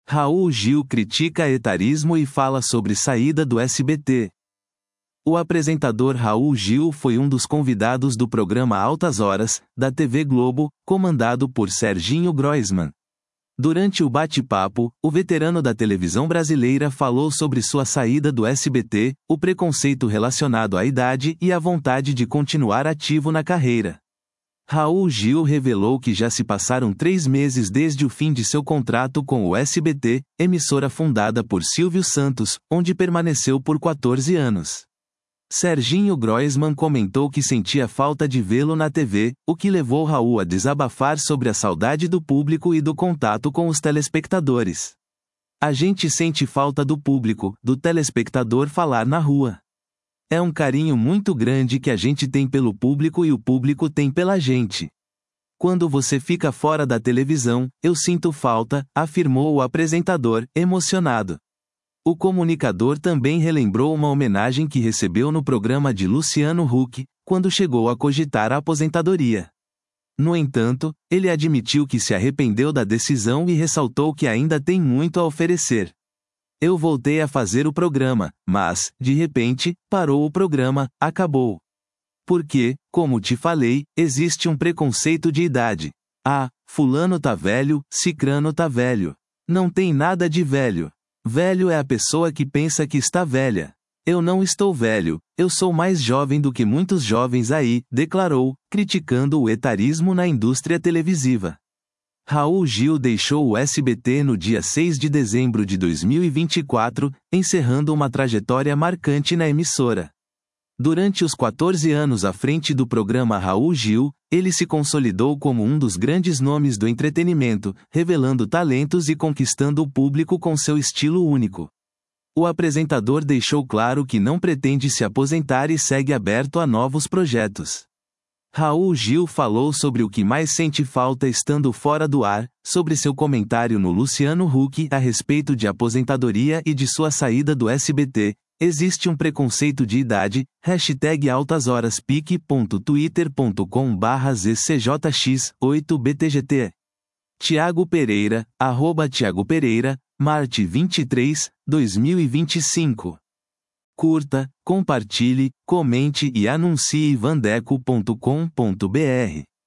Raul Gil critica etarismo e fala sobre saída do SBT. O apresentador Raul Gil foi um dos convidados do programa Altas Horas, da TV Globo, comandado por Serginho Groisman. Durante o bate-papo, o veterano da televisão brasileira falou sobre sua saída do SBT, o preconceito relacionado à idade e a vontade de continuar ativo na carreira. Raul Gil revelou que já se passaram 3 meses desde o fim de seu contrato com o SBT, emissora fundada por Silvio Santos, onde permaneceu por 14 anos. Serginho Groisman comentou que sentia falta de vê-lo na TV, o que levou Raul a desabafar sobre a saudade do público e do contato com os telespectadores. A gente sente falta do público, do telespectador falar na rua. É um carinho muito grande que a gente tem pelo público e o público tem pela gente. Quando você fica fora da televisão, eu sinto falta, afirmou o apresentador, emocionado. O comunicador também relembrou uma homenagem que recebeu no programa de Luciano Huck, quando chegou a cogitar a aposentadoria. No entanto, ele admitiu que se arrependeu da decisão e ressaltou que ainda tem muito a oferecer. Eu voltei a fazer o programa, mas, de repente, parou o programa, acabou. Porque, como te falei, existe um preconceito de idade. Ah, fulano tá velho, cicrano tá velho. Não tem nada de velho. Velho é a pessoa que pensa que está velha. Eu não estou velho, eu sou mais jovem do que muitos jovens aí, declarou, criticando o etarismo na indústria televisiva. Raul Gil deixou o SBT no dia 6 de dezembro de 2024, encerrando uma trajetória marcante na emissora. Durante os 14 anos à frente do programa Raul Gil, ele se consolidou como um dos grandes nomes do entretenimento, revelando talentos e conquistando o público com seu estilo único. O apresentador deixou claro que não pretende se aposentar e segue aberto a novos projetos. Raul Gil falou sobre o que mais sente falta estando fora do ar, sobre seu comentário no Luciano Huck a respeito de aposentadoria e de sua saída do SBT. Existe um preconceito de idade, #altasoraspic.twitter.com/zcjx8btgt. Tiago Pereira, @Tiago Pereira, Marte 23, 2025. Curta, compartilhe, comente e anuncie vandeco.com.br.